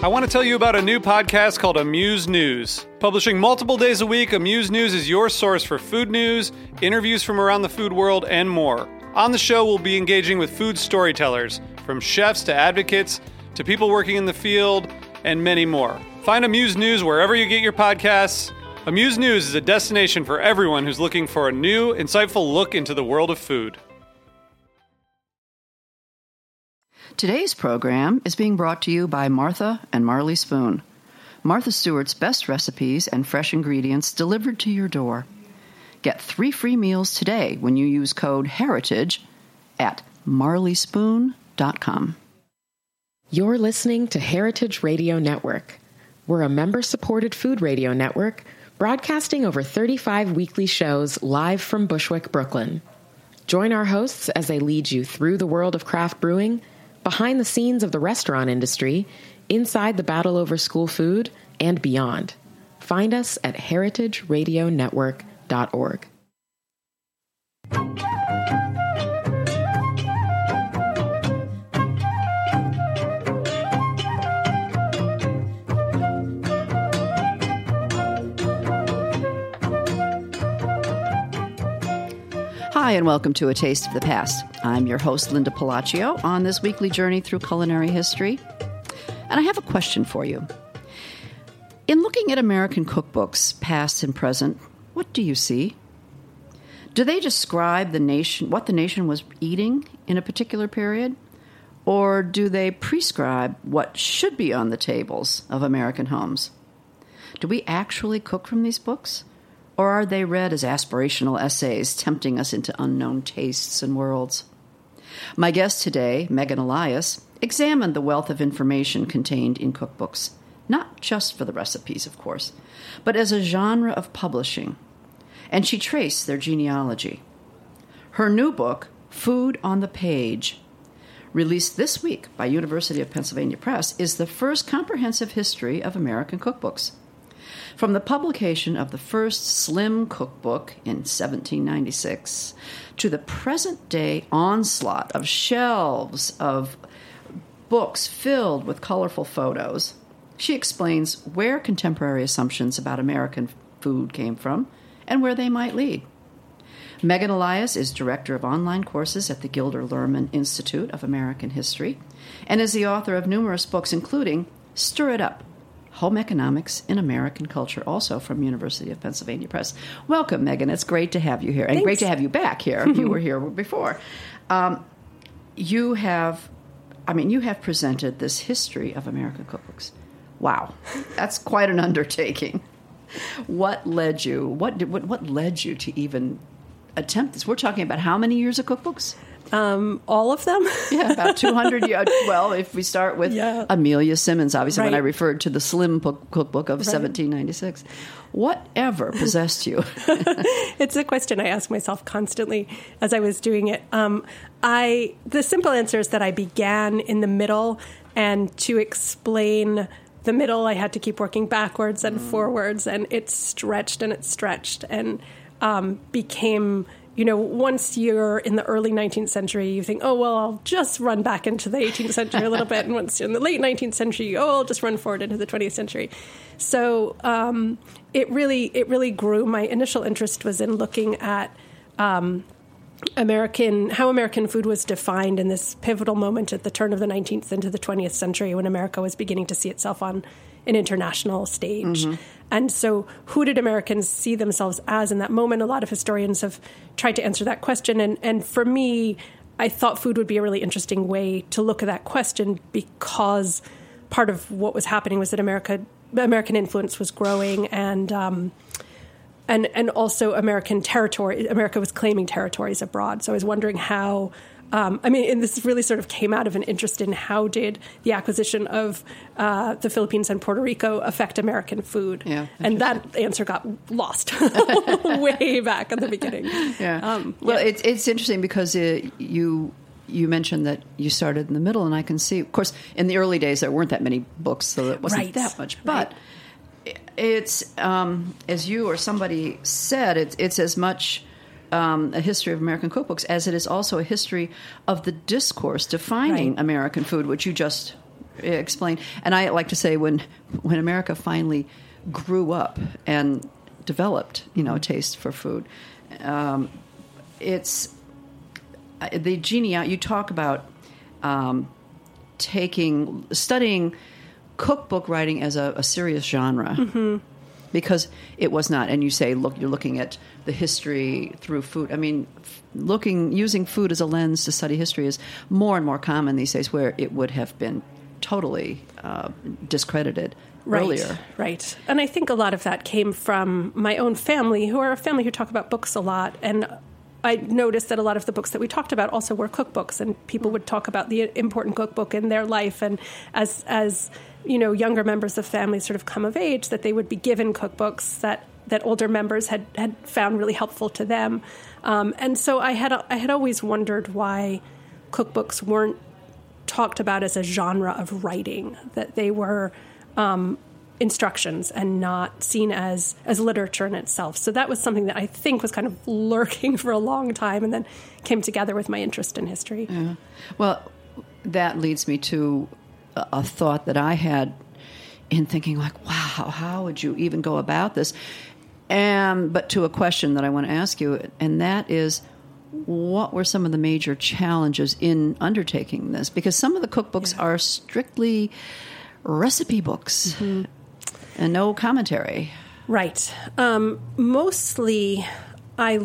I want to tell you about a new podcast called Amuse News. Publishing multiple days a week, Amuse News is your source for food news, interviews from around the food world, and more. On the show, we'll be engaging with food storytellers, from chefs to advocates to people working in the field, and many more. Find Amuse News wherever you get your podcasts. Amuse News is a destination for everyone who's looking for a new, insightful look into the world of food. Today's program is being brought to you by Martha and Marley Spoon. Martha Stewart's best recipes and fresh ingredients delivered to your door. Get 3 free meals today when you use code HERITAGE at marleyspoon.com. You're listening to Heritage Radio Network. We're a member-supported food radio network broadcasting over 35 weekly shows live from Bushwick, Brooklyn. Join our hosts as they lead you through the world of craft brewing, behind the scenes of the restaurant industry, inside the battle over school food, and beyond. Find us at heritageradionetwork.org. Hi, and welcome to A Taste of the Past. I'm your host, Linda Palacio, on this weekly journey through culinary history. And I have a question for you. In looking at American cookbooks, past and present, what do you see? Do they describe what the nation was eating in a particular period? Or do they prescribe what should be on the tables of American homes? Do we actually cook from these books? Or are they read as aspirational essays, tempting us into unknown tastes and worlds? My guest today, Megan Elias, examined the wealth of information contained in cookbooks, not just for the recipes, of course, but as a genre of publishing, and she traced their genealogy. Her new book, Food on the Page, released this week by University of Pennsylvania Press, is the first comprehensive history of American cookbooks. From the publication of the first slim cookbook in 1796 to the present-day onslaught of shelves of books filled with colorful photos, she explains where contemporary assumptions about American food came from and where they might lead. Megan Elias is director of online courses at the Gilder Lehrman Institute of American History and is the author of numerous books, including Stir It Up, Home Economics in American Culture, also from University of Pennsylvania Press. Welcome, Megan. It's great to have you here. And Thanks. Great to have you back here. You were here before. You have presented this history of American cookbooks. Wow. That's quite an undertaking. What led you to even attempt this? We're talking about how many years of cookbooks? All of them? Yeah, about 200 years. Well, if we start with Amelia Simmons, obviously, when I referred to the slim cookbook of 1796. Whatever possessed you? It's a question I ask myself constantly as I was doing it. The simple answer is that I began in the middle, and to explain the middle, I had to keep working backwards and forwards, and it stretched and became... once you're in the early 19th century, you think, oh, well, I'll just run back into the 18th century a little bit. And once you're in the late 19th century, I'll just run forward into the 20th century. So it really grew. My initial interest was in looking at how American food was defined in this pivotal moment at the turn of the 19th into the 20th century when America was beginning to see itself on an international stage. Mm-hmm. And so who did Americans see themselves as in that moment? A lot of historians have tried to answer that question. And for me, I thought food would be a really interesting way to look at that question because part of what was happening was that American influence was growing and also America was claiming territories abroad. So I was wondering how... and this really sort of came out of an interest in how did the acquisition of the Philippines and Puerto Rico affect American food? Yeah, and that answer got lost way back at the beginning. Yeah. It's interesting because you mentioned that you started in the middle, and I can see, of course, in the early days there weren't that many books, so it wasn't that much. But it's as you or somebody said, it's as much. A history of American cookbooks, as it is also a history of the discourse defining American food, which you just Explain. And I like to say when America finally grew up and developed, a taste for food, it's the genealogy. You talk about studying cookbook writing as a serious genre, because it was not. And you say, look, you're looking at the history through food. I mean, using food as a lens to study history is more and more common these days, where it would have been totally discredited earlier. Right. And I think a lot of that came from my own family, who are a family who talk about books a lot. And I noticed that a lot of the books that we talked about also were cookbooks, and people would talk about the important cookbook in their life. And as younger members of families sort of come of age, that they would be given cookbooks that older members had found really helpful to them. And so I had always wondered why cookbooks weren't talked about as a genre of writing, that they were instructions and not seen as literature in itself. So that was something that I think was kind of lurking for a long time, and then came together with my interest in history. Yeah. Well, that leads me to a thought that I had in thinking, like, wow, how would you even go about this? But to a question that I want to ask you, and that is, what were some of the major challenges in undertaking this? Because some of the cookbooks are strictly recipe books and no commentary. Right. Mostly I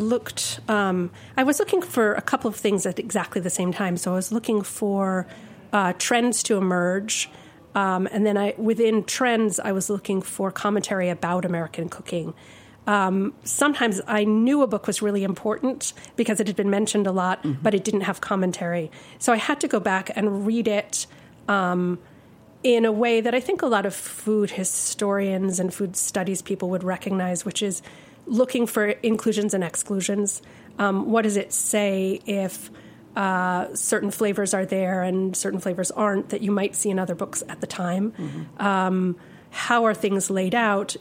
was looking for a couple of things at exactly the same time. So I was looking for trends to emerge. And then within trends, I was looking for commentary about American cooking. Sometimes I knew a book was really important because it had been mentioned a lot, but it didn't have commentary. So I had to go back and read it in a way that I think a lot of food historians and food studies people would recognize, which is looking for inclusions and exclusions. What does it say if certain flavors are there and certain flavors aren't that you might see in other books at the time? How are things laid out?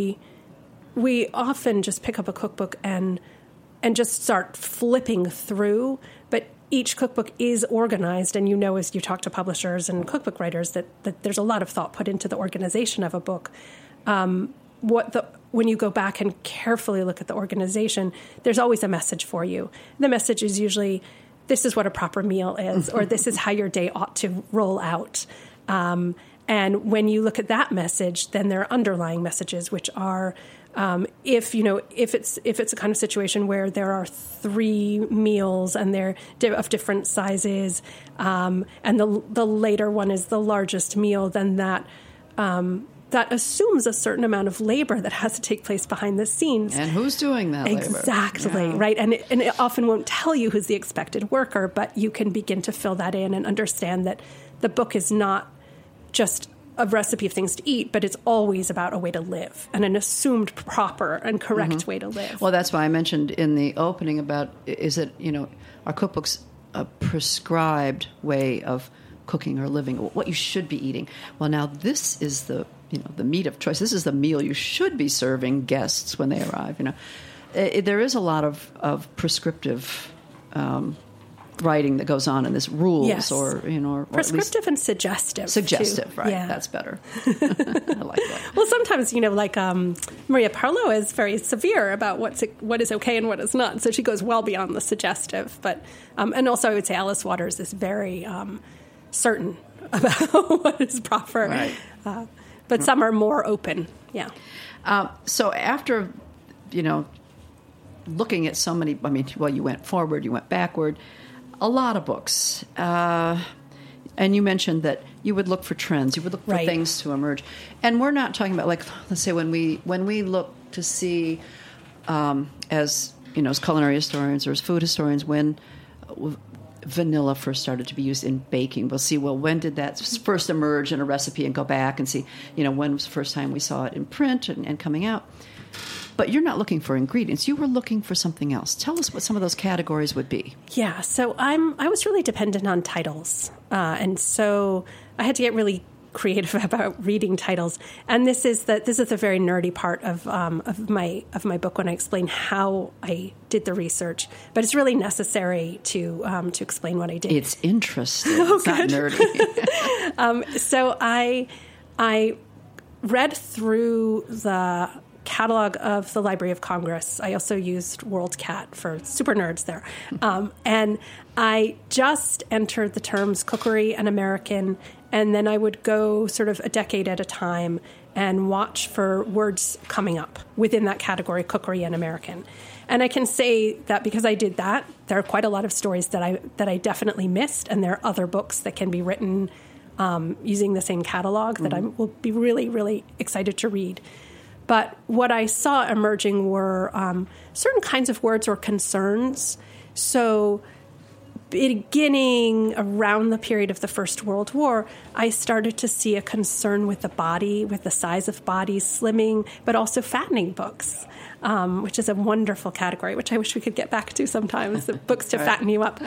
We often just pick up a cookbook and just start flipping through, but each cookbook is organized, and as you talk to publishers and cookbook writers, that there's a lot of thought put into the organization of a book. When you go back and carefully look at the organization, there's always a message for you. The message is usually, this is what a proper meal is, or this is how your day ought to roll out. And when you look at that message, then there are underlying messages, which are, if it's a kind of situation where there are 3 meals and they're of different sizes, and the later one is the largest meal, then that assumes a certain amount of labor that has to take place behind the scenes. And who's doing that labor? Exactly, right. And it often won't tell you who's the expected worker, but you can begin to fill that in and understand that the book is not just a recipe of things to eat, but it's always about a way to live and an assumed proper and correct way to live. Well, that's why I mentioned in the opening about, is it, are cookbooks a prescribed way of cooking or living, what you should be eating? Well, now this is the meat of choice. This is the meal you should be serving guests when they arrive. There is a lot of prescriptive writing that goes on in this, rules, yes. or prescriptive and suggestive. Suggestive, too. right? Yeah. That's better. I like that. Well, sometimes Maria Parlow is very severe about what is okay and what is not. So she goes well beyond the suggestive. But and also I would say Alice Waters is very certain about what is proper. Right. But some are more open. Yeah. So after looking at so many, you went forward, you went backward. A lot of books. And you mentioned that you would look for trends. You would look for things to emerge. And we're not talking about, let's say when we look to see, as culinary historians or as food historians, when vanilla first started to be used in baking, we'll see, when did that first emerge in a recipe, and go back and see, when was the first time we saw it in print and coming out. But you're not looking for ingredients. You were looking for something else. Tell us what some of those categories would be. Yeah, so I was really dependent on titles. And so I had to get really creative about reading titles. And this is the very nerdy part of my book when I explain how I did the research. But it's really necessary to explain what I did. It's interesting. It's not nerdy. So I read through the catalog of the Library of Congress. I also used WorldCat for super nerds there. And I just entered the terms cookery and American, and then I would go sort of a decade at a time and watch for words coming up within that category, cookery and American. And I can say that because I did that, there are quite a lot of stories that I definitely missed, and there are other books that can be written using the same catalog that I will be really, really excited to read. But what I saw emerging were certain kinds of words or concerns. So beginning around the period of the First World War, I started to see a concern with the body, with the size of bodies, slimming, but also fattening books, which is a wonderful category, which I wish we could get back to sometimes, the books to fatten you up.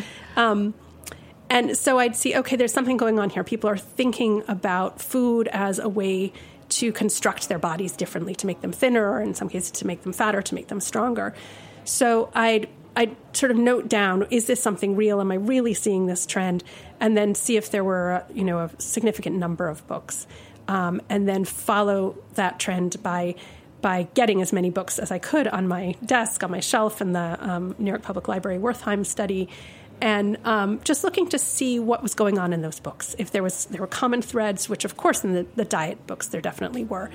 And so I'd see, okay, there's something going on here. People are thinking about food as a way to construct their bodies differently, to make them thinner, or in some cases to make them fatter, to make them stronger. So I'd sort of note down, is this something real? Am I really seeing this trend? And then see if there were, a significant number of books. And then follow that trend by getting as many books as I could on my desk, on my shelf in the New York Public Library Wertheim study, and just looking to see what was going on in those books. If there were common threads, which of course in the diet books there definitely were.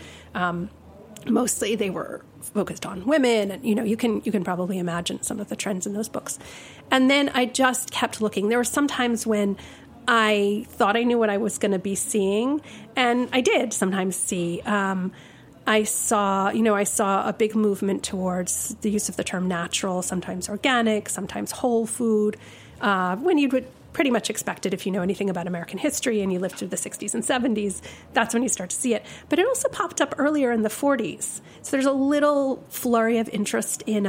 Mostly they were focused on women, and you can probably imagine some of the trends in those books. And then I just kept looking. There were some times when I thought I knew what I was going to be seeing, and I did sometimes see. I saw a big movement towards the use of the term natural, sometimes organic, sometimes whole food, when you would pretty much expect it if you know anything about American history and you lived through the 60s and 70s. That's when you start to see it. But it also popped up earlier in the 40s. So there's a little flurry of interest in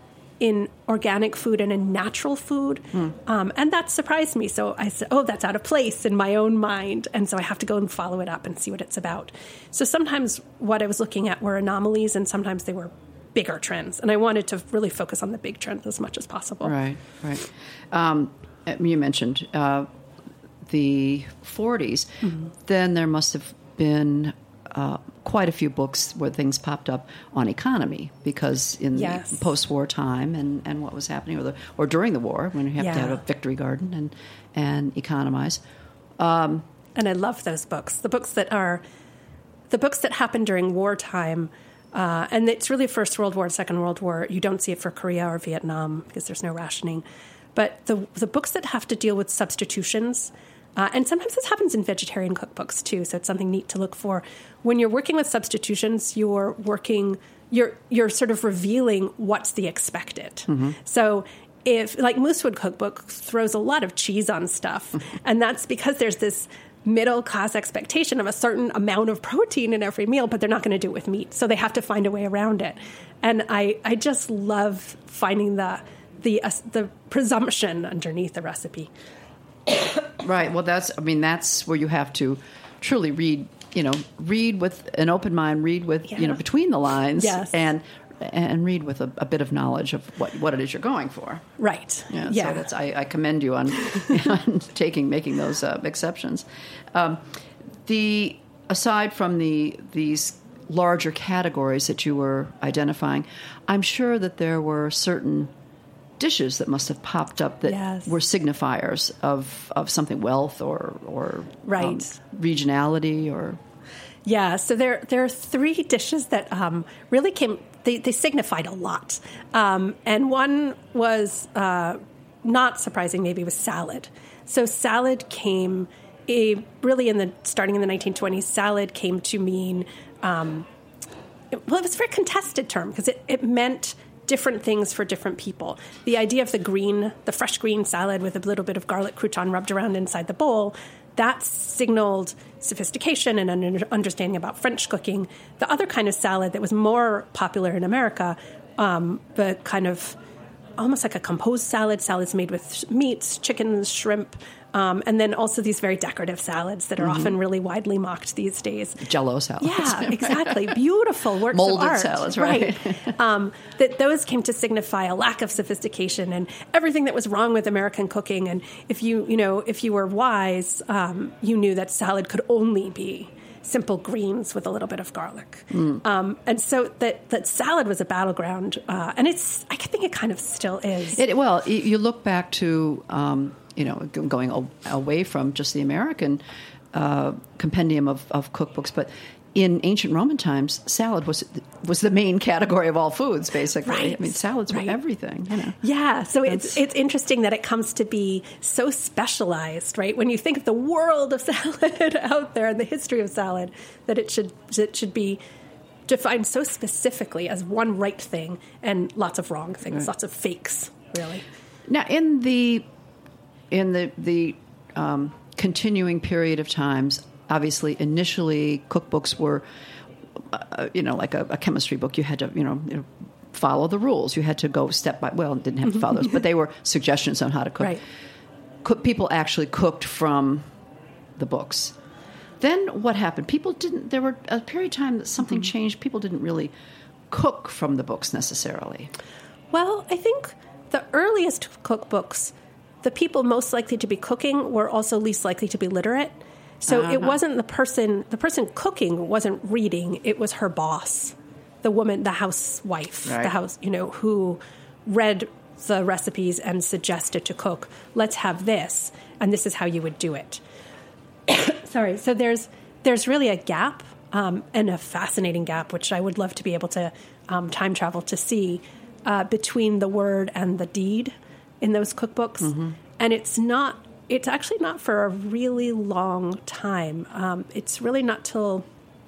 organic food and in natural food. And that surprised me. So I said, that's out of place in my own mind. And so I have to go and follow it up and see what it's about. So sometimes what I was looking at were anomalies, and sometimes they were bigger trends. And I wanted to really focus on the big trends as much as possible. Right. You mentioned the 40s. Mm-hmm. Then there must have been quite a few books where things popped up on economy, because in the post-war time and what was happening, or during the war, when you have to have a victory garden and economize. And I love those books. The books that happen during wartime. And it's really First World War, Second World War. You don't see it for Korea or Vietnam because there's no rationing. But the books that have to deal with substitutions, and sometimes this happens in vegetarian cookbooks too, so it's something neat to look for. When you're working with substitutions, you're sort of revealing what's the expected. Mm-hmm. So if, like Moosewood Cookbook throws a lot of cheese on stuff, and that's because there's this middle-class expectation of a certain amount of protein in every meal, but they're not going to do it with meat, so they have to find a way around it. And I just love finding the presumption underneath the recipe. Right. Well, that's where you have to truly read with an open mind, read with, between the lines, and read with a bit of knowledge of what it is you're going for. Right. Yeah. So I commend you on making those exceptions. Aside from these larger categories that you were identifying, I'm sure that there were certain dishes that must have popped up that were signifiers of something, wealth or regionality or... Yeah, so there are three dishes that really came... They signified a lot. And one was, not surprising maybe, was salad. So salad came... starting in the 1920s, salad came to mean... it was a very contested term because it meant different things for different people. The idea of the fresh green salad with a little bit of garlic crouton rubbed around inside the bowl, that signaled sophistication and an understanding about French cooking. The other kind of salad that was more popular in America, the kind of almost like a composed salad, salads made with meats, chickens, shrimp, And then also these very decorative salads that are often really widely mocked these days. Jell-O salads. Yeah, exactly. Beautiful works Molded of art. salads, right. That those came to signify a lack of sophistication and everything that was wrong with American cooking. And if you were wise, you knew that salad could only be simple greens with a little bit of garlic. And so that salad was a battleground. And I think it kind of still is. You look back to, going away from just the American compendium of cookbooks, but in ancient Roman times, salad was the main category of all foods, basically. Right. I mean, salads were everything. Yeah, so it's interesting that it comes to be so specialized, right? When you think of the world of salad out there and the history of salad, that it should be defined so specifically as one right thing and lots of wrong things, lots of fakes, really. Now, in the continuing period of times, obviously, initially, cookbooks were, like a chemistry book. You had to, follow the rules. You had to go step by. Well, didn't have to follow those, but they were suggestions on how to cook. Right. People actually cooked from the books. Then what happened? There were a period of time that something changed. People didn't really cook from the books necessarily. Well, I think the earliest cookbooks, the people most likely to be cooking were also least likely to be literate. So it wasn't the person cooking wasn't reading, it was her boss, the woman, the housewife, who read the recipes and suggested to cook, let's have this, and this is how you would do it. Sorry. So there's really a gap, and a fascinating gap, which I would love to be able to time travel to see, between the word and the deed in those cookbooks. And it's actually not for a really long time. It's really not till,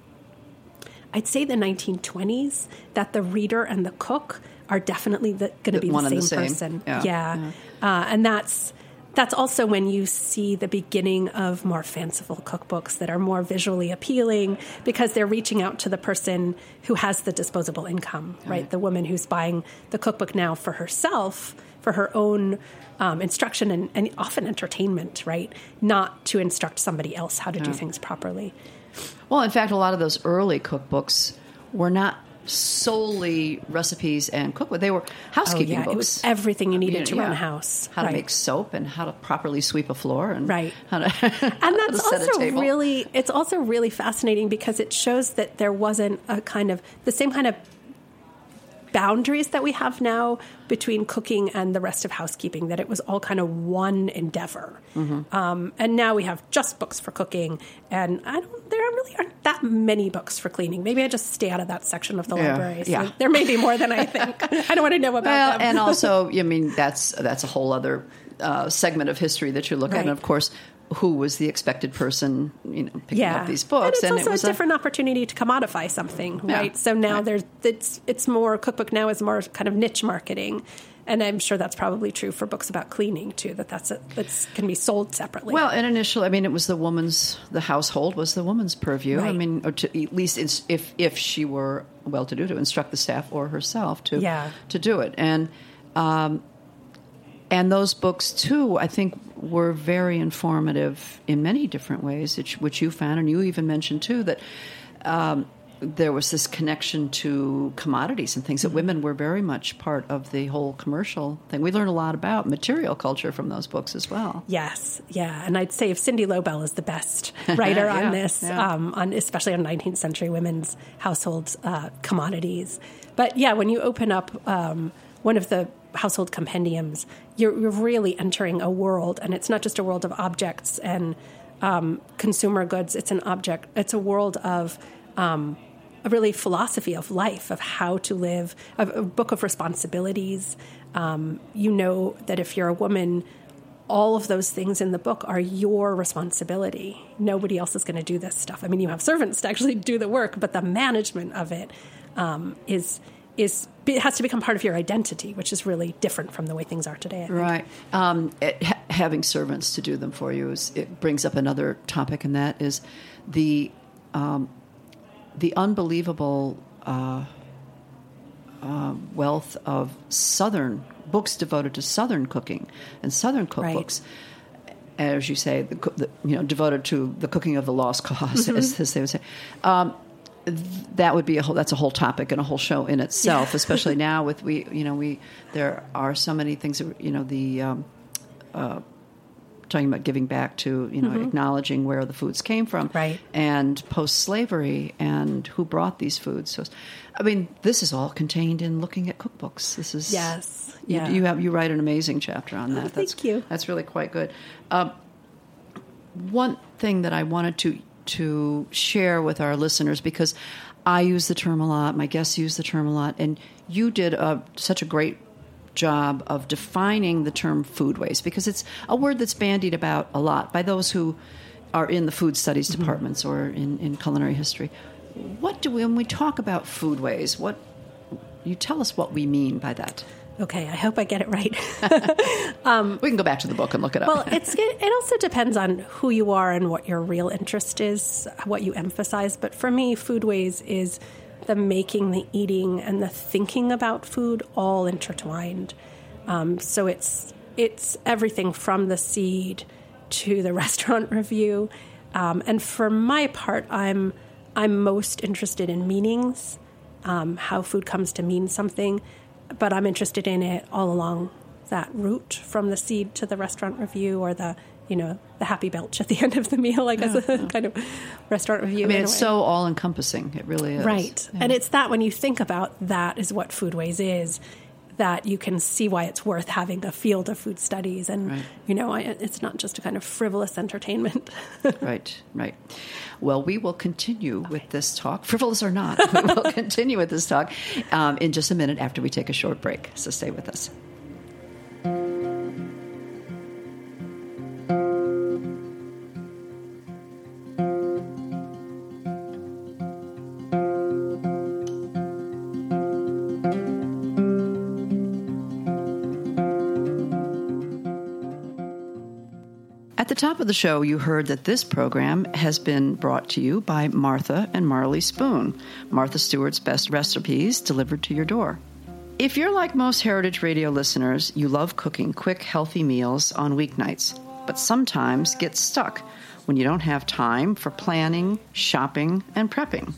I'd say, the 1920s that the reader and the cook are definitely going to be the same person. Yeah. And that's also when you see the beginning of more fanciful cookbooks that are more visually appealing because they're reaching out to the person who has the disposable income, right? The woman who's buying the cookbook now for herself, for her own instruction and often entertainment, right? Not to instruct somebody else how to do things properly. Well, in fact, a lot of those early cookbooks were not solely recipes and cookbook. They were housekeeping books. It was everything you needed to run a house. How to make soap and how to properly sweep a floor and how to and that's also really, it's also really fascinating because it shows that there wasn't a kind of the same kind of boundaries that we have now between cooking and the rest of housekeeping, that it was all kind of one endeavor. And now we have just books for cooking, and there really aren't that many books for cleaning. Maybe I just stay out of that section of the library. So there may be more than I think. I don't want to know about them. And also, that's a whole other segment of history that you look at, and of course, who was the expected person, picking up these books. And it's also a different opportunity to commodify something, right? So now it's more, cookbook now is more kind of niche marketing. And I'm sure that's probably true for books about cleaning, too, that's can be sold separately. Well, and initially, it was the household was the woman's purview. Right. Or to, at least if she were well-to-do, to instruct the staff or herself to do it. And those books, too, I think were very informative in many different ways, which you found, and you even mentioned, too, that there was this connection to commodities and things, that women were very much part of the whole commercial thing. We learned a lot about material culture from those books as well. Yes, yeah. And I'd say if Cindy Lobel is the best writer on this, especially on 19th century women's household commodities. But, when you open up one of the household compendiums, you're really entering a world, and it's not just a world of objects and consumer goods. It's a world of a really philosophy of life, of how to live, a book of responsibilities. That if you're a woman, all of those things in the book are your responsibility. Nobody else is going to do this stuff. You have servants to actually do the work, but the management of it it has to become part of your identity, which is really different from the way things are today, I think. Right. Having servants to do them for you, it brings up another topic, and that is the unbelievable wealth of Southern books devoted to Southern cooking and Southern cookbooks. as you say, devoted to the cooking of the lost cause, as they would say. That would be that's a whole topic and a whole show in itself, especially now with there are so many things, talking about giving back to, acknowledging where the foods came from, right, and post-slavery and who brought these foods. So, I mean, this is all contained in looking at cookbooks. This is yes, you write an amazing chapter on that. Thank you. That's really quite good. One thing that I wanted to share with our listeners, because I use the term a lot, my guests use the term a lot, and you did such a great job of defining the term food waste, because it's a word that's bandied about a lot by those who are in the food studies departments or in culinary history. When we talk about food waste, you tell us what we mean by that. Okay, I hope I get it right. We can go back to the book and look it up. Well, it also depends on who you are and what your real interest is, what you emphasize. But for me, food waste is the making, the eating, and the thinking about food all intertwined. So it's everything from the seed to the restaurant review. And for my part, I'm most interested in meanings, how food comes to mean something. But I'm interested in it all along that route, from the seed to the restaurant review, or the happy belch at the end of the meal, I guess, kind of restaurant review. I mean, it's so all-encompassing. It really is. Right. Yeah. And it's that when you think about that is what food waste is, that you can see why it's worth having a field of food studies. And, right. It's not just a kind of frivolous entertainment. Right. Well, we will continue with this talk, frivolous or not. We will continue with this talk in just a minute after we take a short break. So stay with us. At the top of the show, you heard that this program has been brought to you by Martha and Marley Spoon, Martha Stewart's best recipes delivered to your door. If you're like most Heritage Radio listeners, you love cooking quick, healthy meals on weeknights, but sometimes get stuck when you don't have time for planning, shopping, and prepping.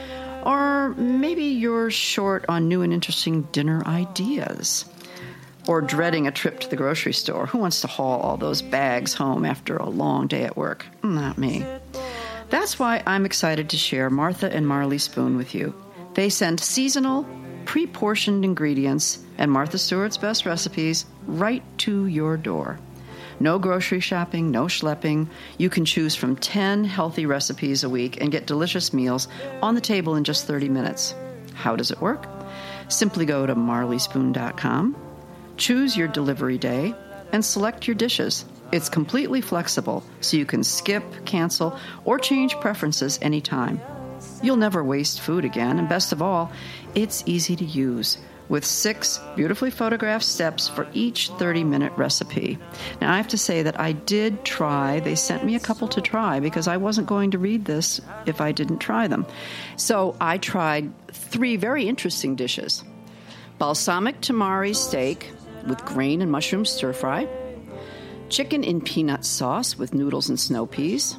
Or maybe you're short on new and interesting dinner ideas. Or dreading a trip to the grocery store. Who wants to haul all those bags home after a long day at work? Not me. That's why I'm excited to share Martha and Marley Spoon with you. They send seasonal, pre-portioned ingredients and Martha Stewart's best recipes right to your door. No grocery shopping, no schlepping. You can choose from 10 healthy recipes a week and get delicious meals on the table in just 30 minutes. How does it work? Simply go to marleyspoon.com. Choose your delivery day and select your dishes. It's completely flexible, so you can skip, cancel, or change preferences anytime. You'll never waste food again, and best of all, it's easy to use, with 6 beautifully photographed steps for each 30-minute recipe. Now, I have to say that I did try. They sent me a couple to try because I wasn't going to read this if I didn't try them. So I tried 3 very interesting dishes. Balsamic tamari steak with grain and mushroom stir-fry, chicken in peanut sauce with noodles and snow peas,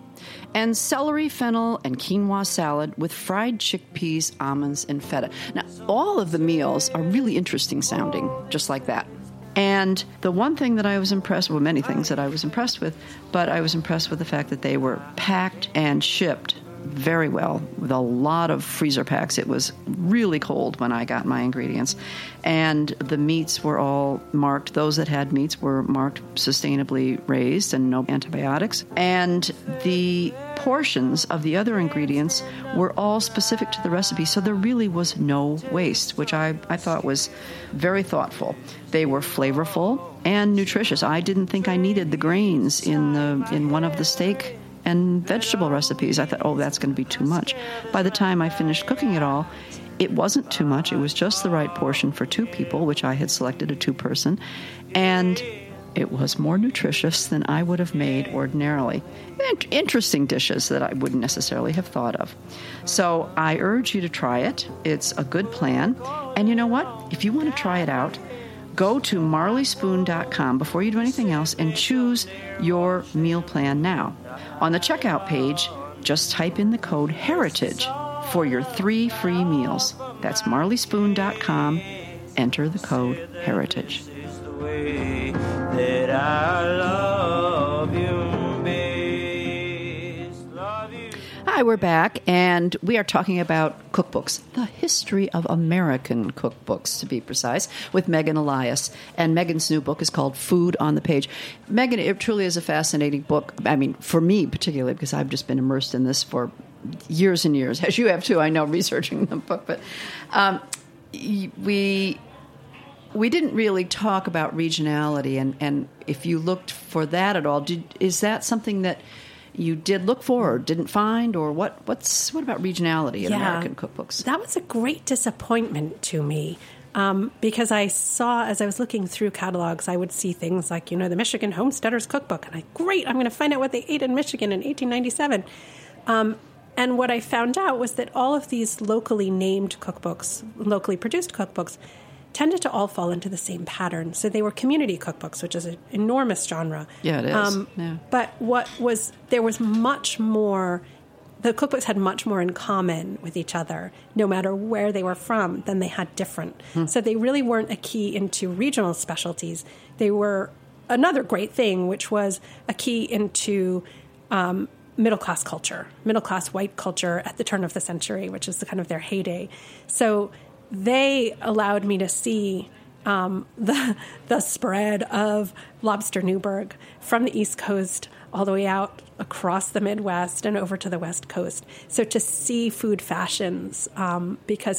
and celery, fennel, and quinoa salad with fried chickpeas, almonds, and feta. Now, all of the meals are really interesting sounding, just like that. And the one thing that I was impressed with, many things that I was impressed with, but I was impressed with the fact that they were packed and shipped very well, with a lot of freezer packs. It was really cold when I got my ingredients. And the meats were all marked. Those that had meats were marked sustainably raised and no antibiotics. And the portions of the other ingredients were all specific to the recipe, so there really was no waste, which I thought was very thoughtful. They were flavorful and nutritious. I didn't think I needed the grains in one of the steak and vegetable recipes. I thought, that's going to be too much. By the time I finished cooking it all, it wasn't too much. It was just the right portion for 2 people, which I had selected a 2-person, and it was more nutritious than I would have made ordinarily. Interesting dishes that I wouldn't necessarily have thought of. So I urge you to try it. It's a good plan. And you know what? If you want to try it out, go to marleyspoon.com before you do anything else and choose your meal plan now. On the checkout page, just type in the code HERITAGE for your 3 free meals. That's marleyspoon.com. Enter the code HERITAGE. Hi, we're back, and we are talking about cookbooks, the history of American cookbooks, to be precise, with Megan Elias. And Megan's new book is called Food on the Page. Megan, it truly is a fascinating book. I mean, for me particularly, because I've just been immersed in this for years and years, as you have too, I know, researching the book. But we didn't really talk about regionality, and if you looked for that at all, is that something that you did look for or didn't find, or what about regionality in American cookbooks? That was a great disappointment to me, because I saw, as I was looking through catalogs, I would see things like, the Michigan Homesteader's Cookbook, and I'm going to find out what they ate in Michigan in 1897. And what I found out was that all of these locally named cookbooks, locally produced cookbooks, tended to all fall into the same pattern. So they were community cookbooks, which is an enormous genre. Yeah, it is. But there was much more, the cookbooks had much more in common with each other, no matter where they were from, than they had different. So they really weren't a key into regional specialties. They were another great thing, which was a key into middle-class culture, middle-class white culture at the turn of the century, which is kind of their heyday. So they allowed me to see the spread of Lobster Newburgh from the East Coast all the way out across the Midwest and over to the West Coast. So to see food fashions, because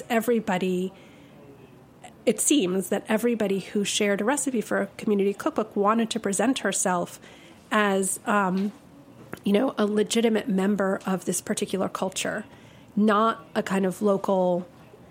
it seems that everybody who shared a recipe for a community cookbook wanted to present herself as, a legitimate member of this particular culture, not a kind of local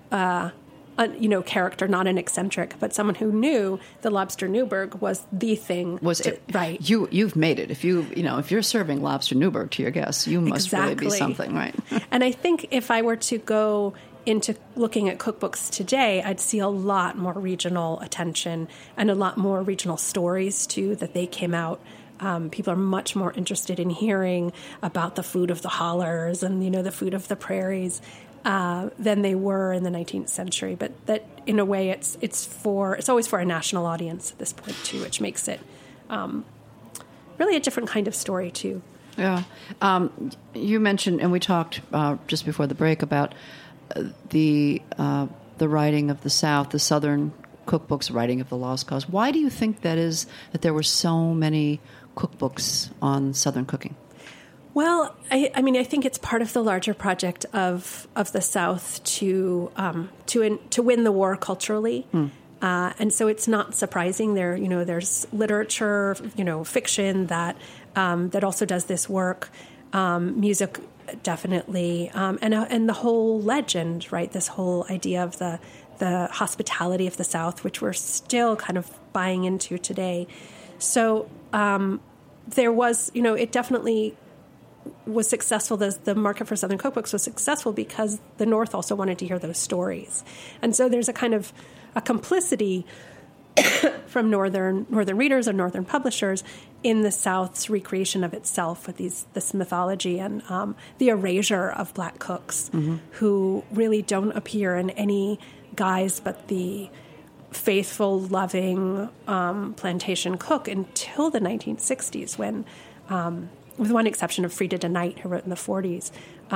character, not an eccentric, but someone who knew the Lobster Newburgh was the thing. Right? You've made it. If if you're serving Lobster Newburgh to your guests, you must really be something, right? And I think if I were to go into looking at cookbooks today, I'd see a lot more regional attention and a lot more regional stories too that they came out. People are much more interested in hearing about the food of the hollers and the food of the prairies. Than they were in the 19th century, but that in a way it's always for a national audience at this point too, which makes it really a different kind of story too. Yeah, you mentioned, and we talked just before the break about the writing of the South, the Southern cookbooks, writing of the Lost Cause. Why do you think that is, that there were so many cookbooks on Southern cooking? Well, I think it's part of the larger project of the South to win the war culturally, and so it's not surprising. There's literature, fiction that also does this work, music definitely, and the whole legend, right? This whole idea of the hospitality of the South, which we're still kind of buying into today. So there was, it definitely was successful. The market for Southern cookbooks was successful because the North also wanted to hear those stories. And so there's a kind of a complicity from Northern readers and Northern publishers in the South's recreation of itself with this mythology and the erasure of Black cooks who really don't appear in any guise but the faithful, loving plantation cook until the 1960s when with one exception of Frida de Knight, who wrote in the 40s,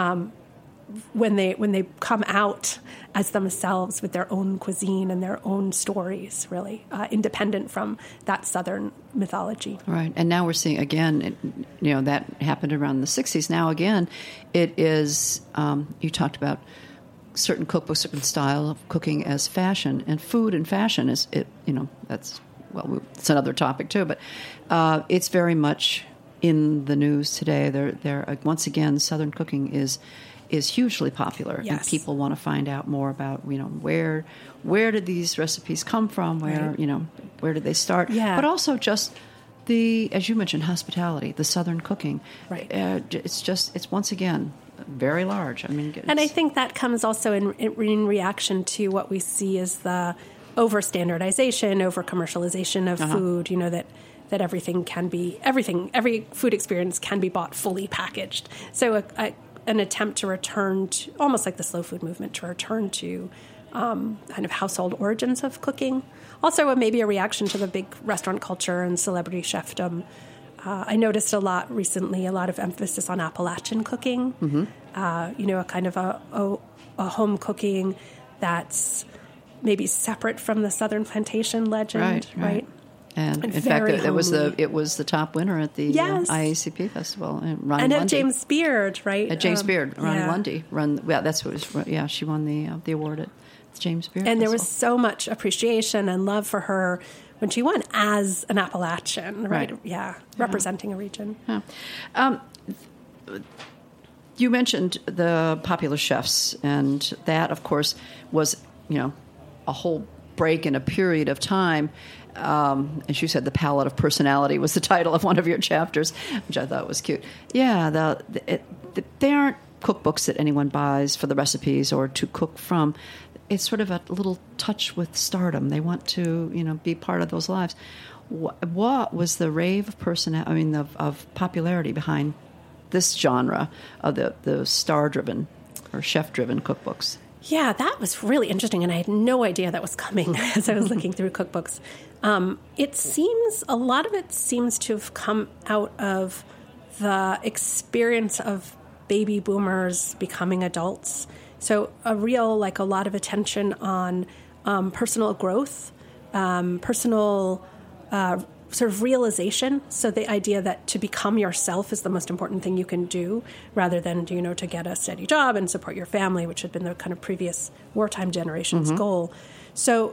when they come out as themselves with their own cuisine and their own stories, really independent from that Southern mythology. Right, and now we're seeing again, that happened around the 60s. Now again, it is. You talked about certain cookbooks, certain style of cooking as fashion, and food and fashion is it. That's it's another topic too, but it's very much in the news today. They're once again, Southern cooking is hugely popular, yes. And people want to find out more about where did these recipes come from, where right. Where did they start, but also just the, as you mentioned, hospitality, the Southern cooking. Right. It's once again very large. And I think that comes also in reaction to what we see as the over standardization, over commercialization of food, that every food experience can be bought fully packaged. So an attempt to return to, almost like the slow food movement, to return to kind of household origins of cooking. Also, maybe a reaction to the big restaurant culture and celebrity chefdom. I noticed a lot recently, a lot of emphasis on Appalachian cooking, a kind of a home cooking that's maybe separate from the Southern plantation legend, right? And in fact, it was the top winner at the IACP festival. And Ronnie Lundy. At James Beard, right? At James Beard, Ronnie Lundy. That's what it was. Yeah, she won the award at James Beard. And there was so much appreciation and love for her when she won as an Appalachian, right? Yeah, representing a region. Yeah. You mentioned the popular chefs, and that, of course, was a whole break in a period of time. As you said, The Palette of Personality was the title of one of your chapters, which I thought was cute. Yeah, they aren't cookbooks that anyone buys for the recipes or to cook from. It's sort of a little touch with stardom. They want to, be part of those lives. What was the rave of of popularity behind this genre of the star-driven or chef-driven cookbooks? Yeah, that was really interesting, and I had no idea that was coming as I was looking through cookbooks. A lot of it seems to have come out of the experience of baby boomers becoming adults. So a lot of attention on personal growth, personal sort of realization. So the idea that to become yourself is the most important thing you can do, rather than, to get a steady job and support your family, which had been the kind of previous wartime generation's goal. So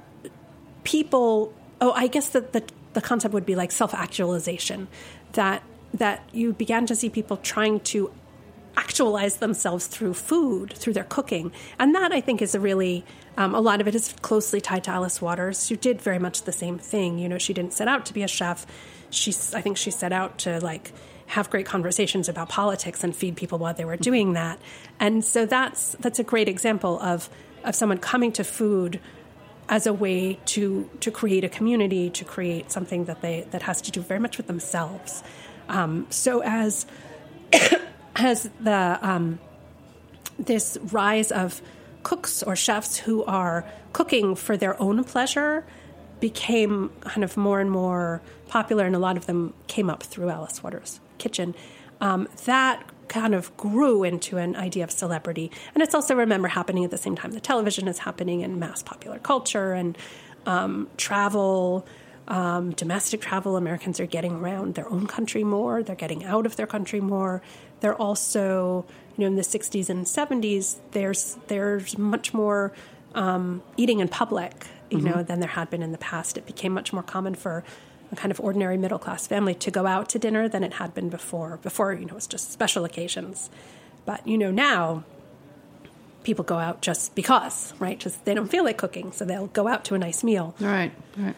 I guess that the concept would be like self-actualization, that you began to see people trying to actualize themselves through food, through their cooking. And that, I think, is a really, a lot of it is closely tied to Alice Waters, who did very much the same thing. She didn't set out to be a chef. I think she set out to, have great conversations about politics and feed people while they were doing that. And so that's a great example of someone coming to food as a way to create a community, to create something that has to do very much with themselves. So as this rise of cooks or chefs who are cooking for their own pleasure became kind of more and more popular, and a lot of them came up through Alice Waters' kitchen, that kind of grew into an idea of celebrity. And it's also, remember, happening at the same time the television is happening, and mass popular culture and travel, domestic travel. Americans are getting around their own country more. They're getting out of their country more. They're also, in the 60s and 70s, there's much more eating in public, than there had been in the past. It became much more common for a kind of ordinary middle-class family to go out to dinner than it had been before. Before, it was just special occasions. But, now people go out just because, right? Just they don't feel like cooking, so they'll go out to a nice meal. Right.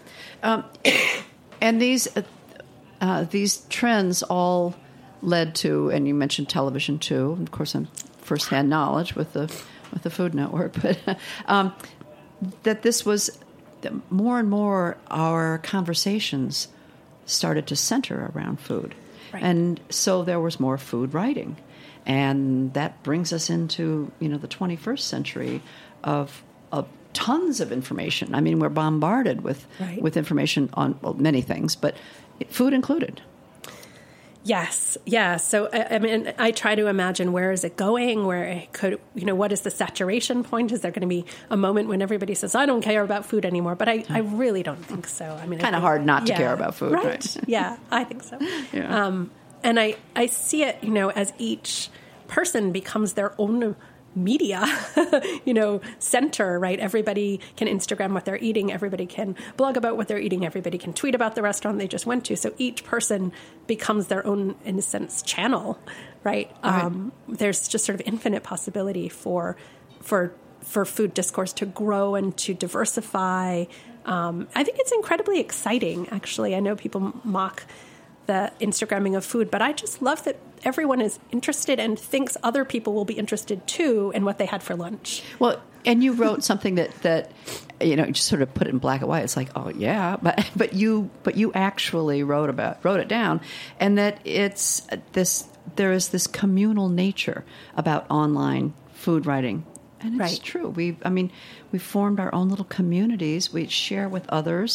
And these trends all led to, and you mentioned television too, of course, on firsthand knowledge with the Food Network, but that this was more and more our conversations started to center around food. Right. And so there was more food writing. And that brings us into, the 21st century of tons of information. I mean, we're bombarded with information on many things, but food included. Yes. Yeah. So, I try to imagine, where is it going? Where it could, what is the saturation point? Is there going to be a moment when everybody says, I don't care about food anymore? But I really don't think so. Kind of hard not to care about food, right? Yeah, I think so. Yeah. And I see it, as each person becomes their own media, center, right? Everybody can Instagram what they're eating. Everybody can blog about what they're eating. Everybody can tweet about the restaurant they just went to. So each person becomes their own, in a sense, channel, right? There's just sort of infinite possibility for food discourse to grow and to diversify. I think it's incredibly exciting, actually. I know people mock the Instagramming of food, but I just love that everyone is interested and thinks other people will be interested too in what they had for lunch. Well, and you wrote something that just sort of put it in black and white. It's like, oh yeah, but you actually wrote it down, and that there is this communal nature about online food writing. And it's true. We formed our own little communities. We share with others,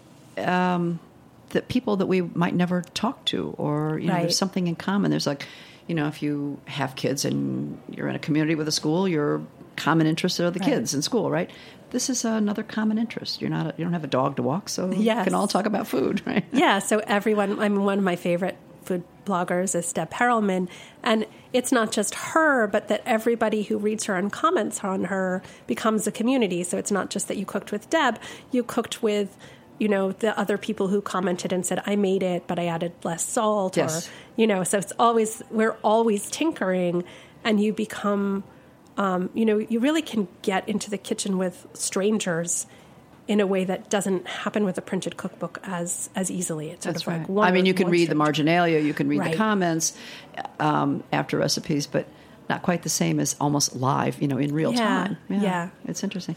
that people that we might never talk to, or there's something in common. There's like, if you have kids and you're in a community with a school, your common interests are the kids in school, right? This is another common interest. You don't have a dog to walk, so you can all talk about food, right? Yeah. So everyone. One of my favorite food bloggers is Deb Perelman, and it's not just her, but that everybody who reads her and comments on her becomes a community. So it's not just that you cooked with Deb, you cooked with, the other people who commented and said, I made it, but I added less salt, or, so we're always tinkering, and you become, you really can get into the kitchen with strangers in a way that doesn't happen with a printed cookbook as easily. It's sort of like one. You can read the marginalia, you can read the comments after recipes, but not quite the same as almost live, in real time. Yeah. It's interesting.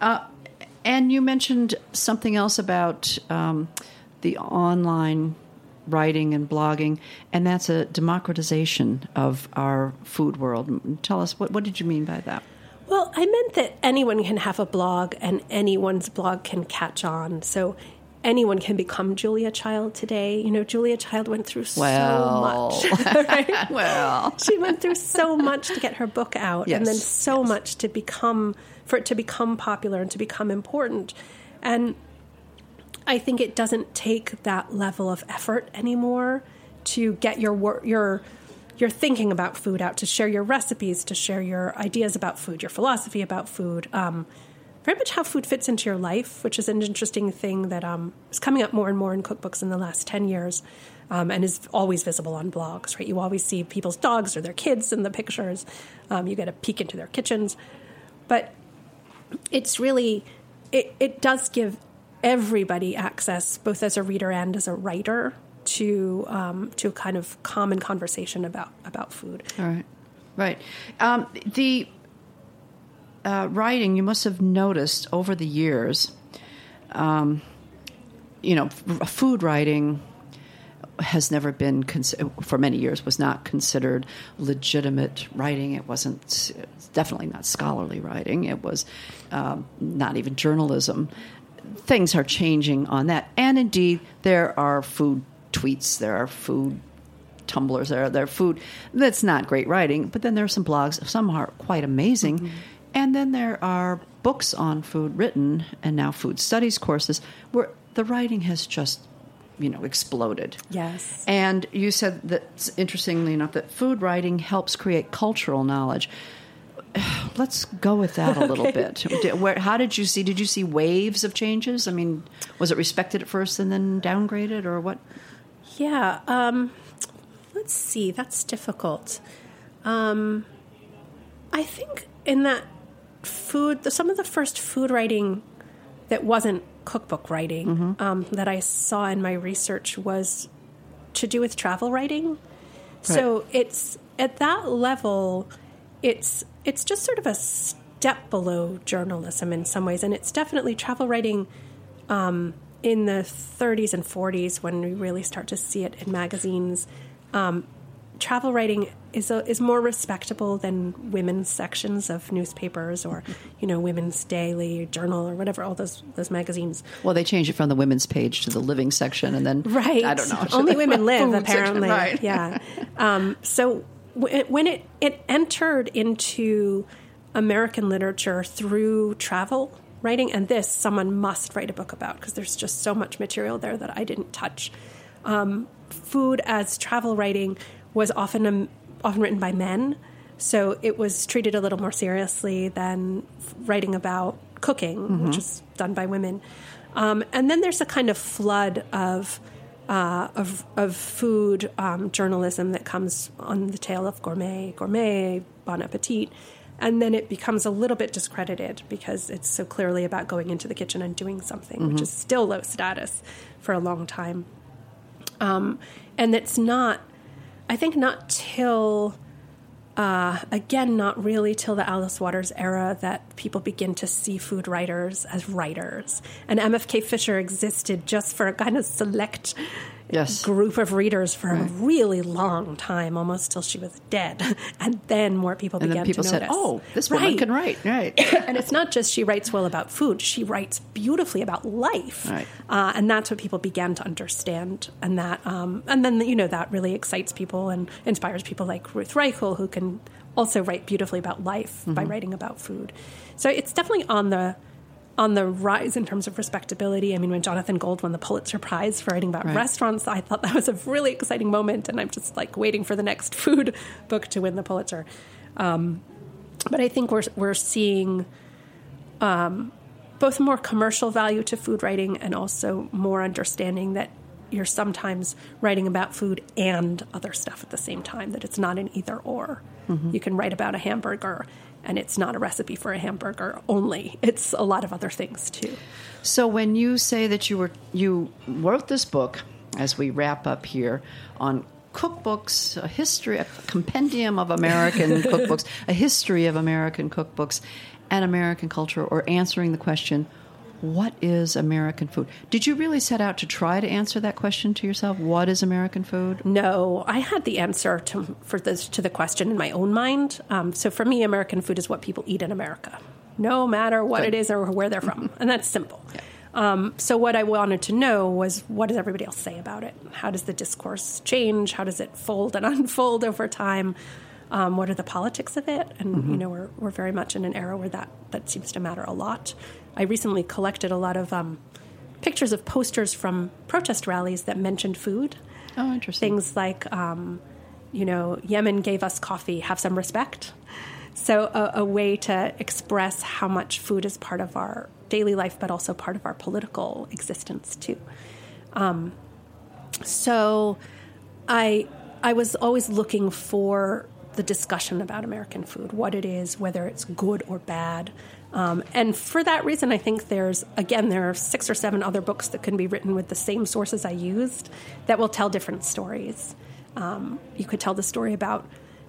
And you mentioned something else about the online writing and blogging, and that's a democratization of our food world. Tell us, what did you mean by that? Well, I meant that anyone can have a blog and anyone's blog can catch on. So anyone can become Julia Child today. Julia Child went through so much. Right? Well, she went through so much to get her book out, and then so much for it to become popular and to become important. And I think it doesn't take that level of effort anymore to get your thinking about food out, to share your recipes, to share your ideas about food, your philosophy about food, very much how food fits into your life, which is an interesting thing that is coming up more and more in cookbooks in the last 10 years, and is always visible on blogs, right? You always see people's dogs or their kids in the pictures. You get a peek into their kitchens. But it's really, it does give everybody access, both as a reader and as a writer, to kind of common conversation about food. All right. The writing, you must have noticed over the years, food writing has never been, for many years, was not considered legitimate writing. It wasn't, it's definitely not scholarly writing. It was not even journalism. Things are changing on that. And indeed, there are food tweets, there are food tumblers, there are food that's not great writing, but then there are some blogs, some are quite amazing. Mm-hmm. And then there are books on food written, and now food studies courses, where the writing has just, exploded. Yes. And you said that, interestingly enough, that food writing helps create cultural knowledge. Let's go with that a little bit. How did you see waves of changes? I mean, was it respected at first and then downgraded, or what? Yeah. Let's see. That's difficult. I think in that some of the first food writing that wasn't cookbook writing that I saw in my research was to do with travel writing. Right. So it's at that level, it's just sort of a step below journalism in some ways, and it's definitely travel writing in the 30s and 40s when we really start to see it in magazines. Travel writing is more respectable than women's sections of newspapers or, Women's Daily Journal or whatever, all those magazines. Well, they changed it from the women's page to the living section, and then right. I don't know. Only women live, apparently. Section, right. Yeah. So when it entered into American literature through travel writing, and someone must write a book about because there's just so much material there that I didn't touch. Food as travel writing was often written by men, so it was treated a little more seriously than writing about cooking, which is done by women. And then there's a kind of flood of food journalism that comes on the tail of gourmet, Bon Appetit, and then it becomes a little bit discredited because it's so clearly about going into the kitchen and doing something, which is still low status for a long time. And it's not, I think not till again, not really till the Alice Waters era that people begin to see food writers as writers. And MFK Fisher existed just for a kind of select group of readers for a really long time, almost till she was dead. And then more people began to notice. And then people said, oh, this woman can write. Right. And it's not just she writes well about food. She writes beautifully about life. Right. And that's what people began to understand. And that, and then, that really excites people and inspires people like Ruth Reichel, who can also write beautifully about life by writing about food. So it's definitely on the rise in terms of respectability. I mean, when Jonathan Gold won the Pulitzer Prize for writing about restaurants, I thought that was a really exciting moment, and I'm just waiting for the next food book to win the Pulitzer. But I think we're seeing both more commercial value to food writing and also more understanding that you're sometimes writing about food and other stuff at the same time, that it's not an either or. Mm-hmm. You can write about a hamburger, and it's not a recipe for a hamburger only. It's a lot of other things, too. So when you say that you wrote this book, as we wrap up here, on cookbooks, a compendium of American cookbooks, a history of American cookbooks and American culture, or answering the question, what is American food? Did you really set out to try to answer that question to yourself? What is American food? No, I had the answer to the question in my own mind. So for me, American food is what people eat in America, no matter what it is or where they're from. And that's simple. Yeah. So what I wanted to know was, what does everybody else say about it? How does the discourse change? How does it fold and unfold over time? What are the politics of it? And, we're very much in an era where that seems to matter a lot. I recently collected a lot of pictures of posters from protest rallies that mentioned food. Oh, interesting. Things like, Yemen gave us coffee, have some respect. So a way to express how much food is part of our daily life, but also part of our political existence, too. So I was always looking for the discussion about American food, what it is, whether it's good or bad. And for that reason, I think there are 6 or 7 other books that can be written with the same sources I used that will tell different stories. You could tell the story about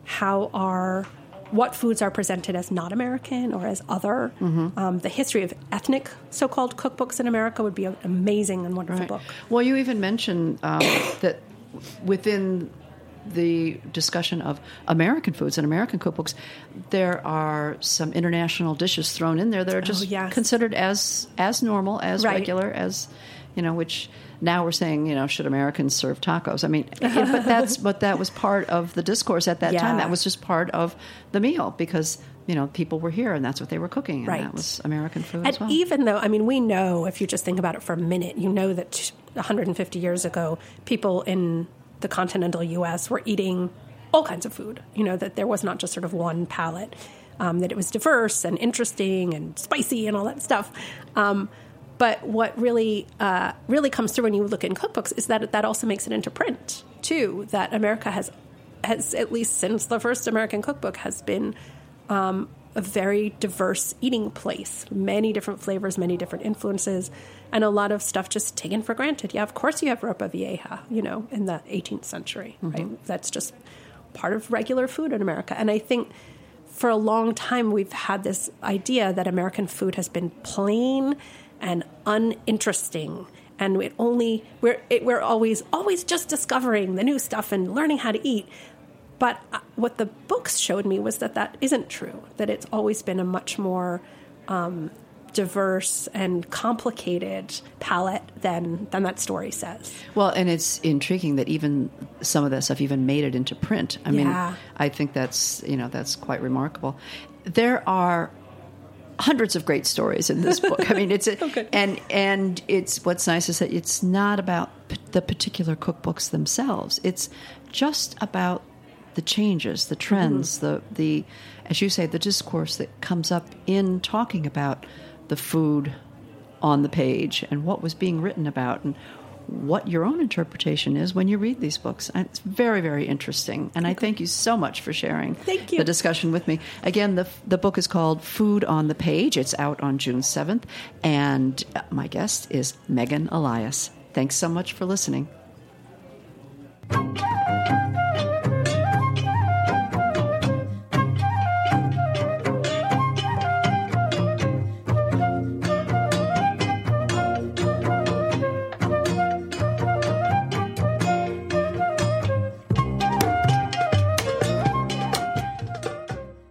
what foods are presented as not American or as other. Mm-hmm. The history of ethnic so-called cookbooks in America would be an amazing and wonderful book. Well, you even mentioned that within the discussion of American foods and American cookbooks, there are some international dishes thrown in there that are just considered as normal, as regular, as, which now we're saying, should Americans serve tacos? I mean, but that was part of the discourse at that time. That was just part of the meal because, people were here and that's what they were cooking. And that was American food as well. And even though, we know, if you just think about it for a minute, that 150 years ago, people in the continental U.S. were eating all kinds of food, that there was not just sort of one palate, that it was diverse and interesting and spicy and all that stuff. But what really comes through when you look in cookbooks is that also makes it into print, too, that America has at least since the first American cookbook, has been a very diverse eating place, many different flavors, many different influences, and a lot of stuff just taken for granted. Yeah, of course you have ropa vieja, in the 18th century, right? That's just part of regular food in America. And I think for a long time we've had this idea that American food has been plain and uninteresting, and we're always just discovering the new stuff and learning how to eat. But what the books showed me was that isn't true, that it's always been a much more diverse and complicated palette than that story says. Well, and it's intriguing that even some of that stuff even made it into print. I mean, I think that's quite remarkable. There are hundreds of great stories in this book. I mean, it's and it's what's nice is that it's not about the particular cookbooks themselves. It's just about the changes, the trends, the as you say, the discourse that comes up in talking about the food on the page and what was being written about and what your own interpretation is when you read these books. And it's very, very interesting. And I thank you so much for sharing the discussion with me. Again, the book is called Food on the Page. It's out on June 7th. And my guest is Megan Elias. Thanks so much for listening.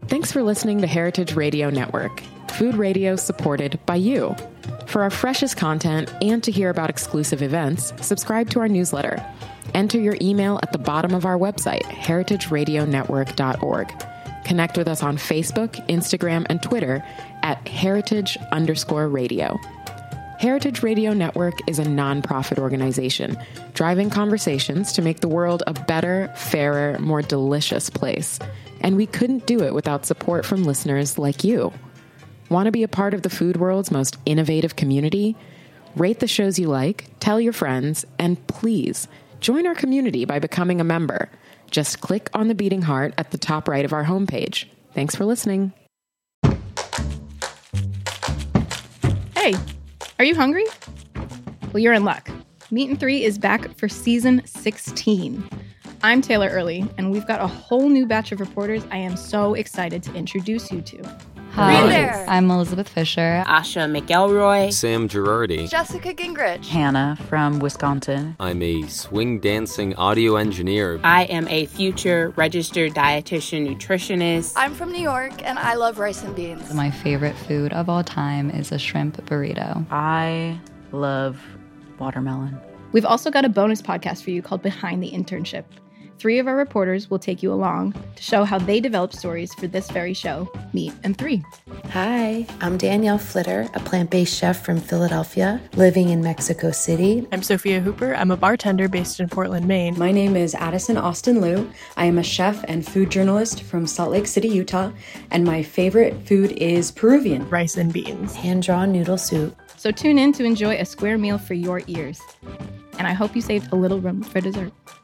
Thanks for listening to Heritage Radio Network, food radio supported by you. For our freshest content and to hear about exclusive events, subscribe to our newsletter. Enter your email at the bottom of our website, heritageradionetwork.org. Connect with us on Facebook, Instagram, and Twitter at heritage_radio. Heritage Radio Network is a nonprofit organization driving conversations to make the world a better, fairer, more delicious place. And we couldn't do it without support from listeners like you. Want to be a part of the food world's most innovative community? Rate the shows you like, tell your friends, and please join our community by becoming a member. Just click on the beating heart at the top right of our homepage. Thanks for listening. Hey, are you hungry? Well, you're in luck. Meat and 3 is back for season 16. I'm Taylor Early, and we've got a whole new batch of reporters I am so excited to introduce you to. Hi, there. I'm Elizabeth Fisher. Asha McElroy. Sam Girardi. Jessica Gingrich. Hannah from Wisconsin. I'm a swing dancing audio engineer. I am a future registered dietitian nutritionist. I'm from New York, and I love rice and beans. My favorite food of all time is a shrimp burrito. I love watermelon. We've also got a bonus podcast for you called Behind the Internship. 3 of our reporters will take you along to show how they develop stories for this very show, Meat and 3. Hi, I'm Danielle Flitter, a plant-based chef from Philadelphia, living in Mexico City. I'm Sophia Hooper. I'm a bartender based in Portland, Maine. My name is Addison Austin Liu. I am a chef and food journalist from Salt Lake City, Utah, and my favorite food is Peruvian. Rice and beans. Hand-drawn noodle soup. So tune in to enjoy a square meal for your ears. And I hope you saved a little room for dessert.